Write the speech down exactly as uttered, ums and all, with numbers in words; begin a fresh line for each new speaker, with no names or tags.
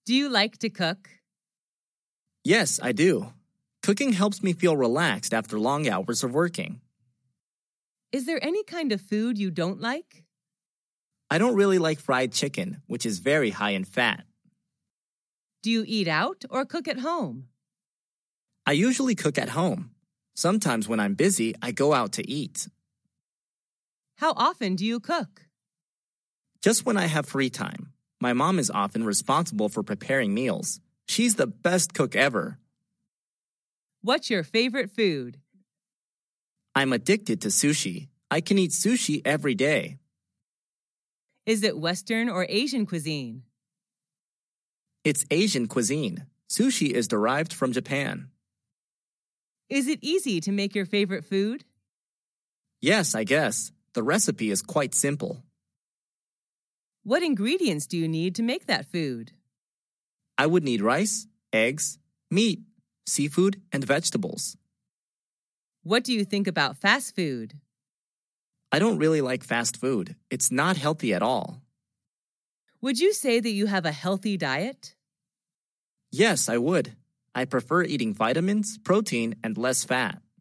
Do you like to cook?
Yes, I do. Cooking helps me feel relaxed after long hours of working.
Is there any kind of food you don't like?
I don't really like fried chicken, which is very high in fat.
Do you eat out or cook at home?
I usually cook at home. Sometimes when I'm busy, I go out to eat.
How often do you cook?
Just when I have free time. My mom is often responsible for preparing meals. She's the best cook ever.
What's your favorite food?
I'm addicted to sushi. I can eat sushi every day.
Is it Western or Asian cuisine?
It's Asian cuisine. Sushi is derived from Japan.
Is it easy to make your favorite food?
Yes, I guess. The recipe is quite simple.
What ingredients do you need to make that food?
I would need rice, eggs, meat, seafood, and vegetables.
What do you think about fast food?
I don't really like fast food. It's not healthy at all.
Would you say that you have a healthy diet?
Yes, I would. I prefer eating vitamins, protein, and less fat.